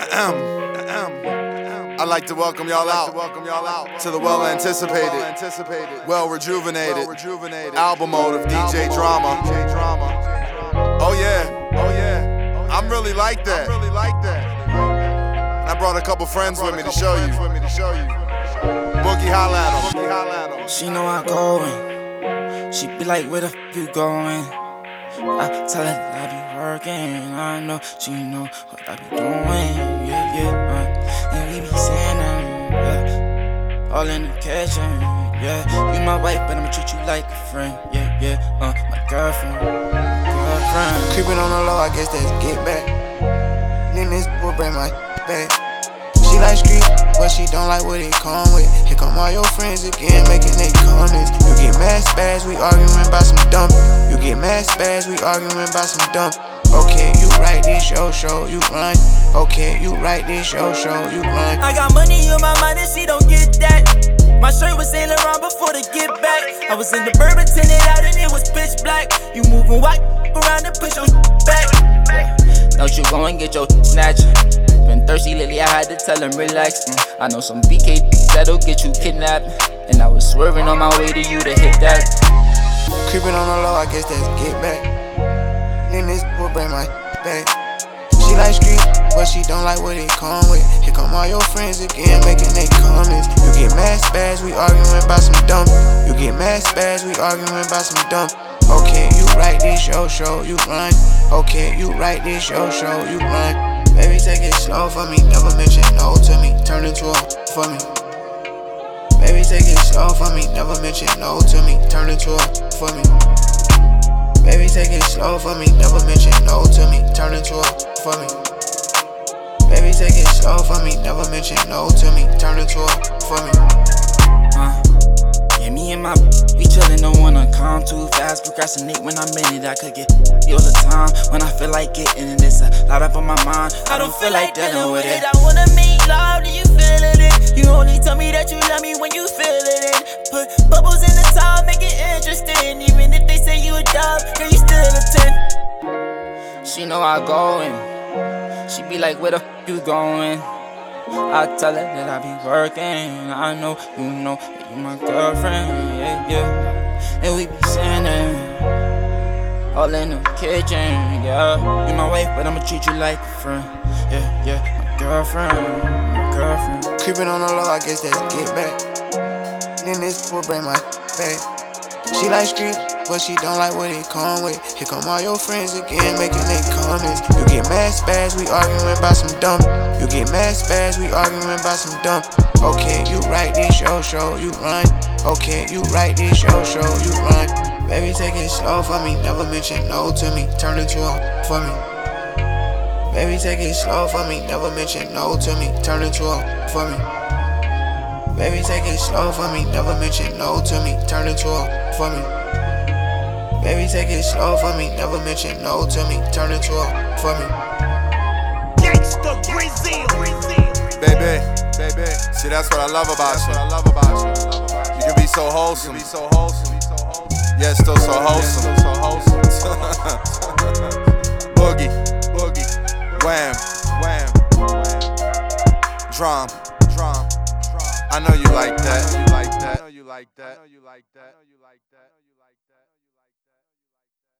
I'd like to welcome y'all out to the well-anticipated, well-rejuvenated album mode of DJ Drama. Oh yeah, I'm really like that. I brought a couple friends with me to show you. Boogie, holla at 'em. She know I going. She be like, where the f you going? I tell her that I be working. I know she know what I be doing. And we be saying that, all in the kitchen. Yeah, you my wife, but I'ma treat you like a friend. My girlfriend. Creeping on the low, I guess that's get back. Then this will bring my back. She like street, but she don't like what it come with. Here come all your friends again, making they comments. You get mad spaz, we arguing about some dump. You get mad spaz, we arguing about some dump. Okay, you right, this your show, you run. Okay, you right, this your show, you run. I got money on my mind and she don't get that. My shirt was sailing around before the get back. I was in the Bourbon, tinted out and it was pitch black. You moving white around and push your back. Don't you go and get your snatch. Been thirsty lately, I had to tell him relax. I know some BK that'll get you kidnapped. And I was swerving on my way to you to hit that. Creeping on the low, I guess that's get back. Then this will bring my back. She like street, but she don't like what it come with. Here come all your friends again, making they comments. You get mad spaz, we arguing about some dump. You get mad spaz, we arguing about some dump. Okay, you right, this your show, you run. Okay, you right, this your show, you run. Baby, take it slow for me, never mention no to me. Turn into a for me. Baby, take it slow for me, never mention no to me. Turn into a for me. Baby, take it slow for me, never mention no to me. Turn into a for me. Baby, take it slow for me, never mention no to me. Turn into a for me. Yeah, me and my we chillin', don't wanna come too fast. Procrastinate when I'm in it, I could get all the time. When I feel like getting it, it's a lot up on my mind. I don't feel like dealing with it. I wanna make love, do you feeling it? You only tell me that you love me when you feeling it. Put bubbles in the tub, make it interesting. Even if they say you a dub, girl, you still a 10. She know I going. She be like, where the f you going? I tell her that I be working. I know that you my girlfriend. And we be saying that, all in the kitchen. You my wife, but I'ma treat you like a friend. My girlfriend. Creeping on the low, I guess that's get back. Then this will bring my back. She like street, but she don't like what it come with. Here come all your friends again, making they comments. You get mad spaz, we arguing about some dump. You get mad spaz, we arguing about some dump. Okay, you right, this your show, you run. Okay, you right, this your show, you run. Baby, take it slow for me, never mention no to me. Turn into a for me. Baby, take it slow for me, never mention no to me. Turn into a for me. Baby, take it slow for me, never mention no to me. Turn into a for me. Baby, take it slow for me, never mention no to me. Turn into a for me. Gangsta Brazil. Baby, see that's what I love about you. You can be so wholesome, yet still so wholesome. Boogie, wham, drum. I know you like that.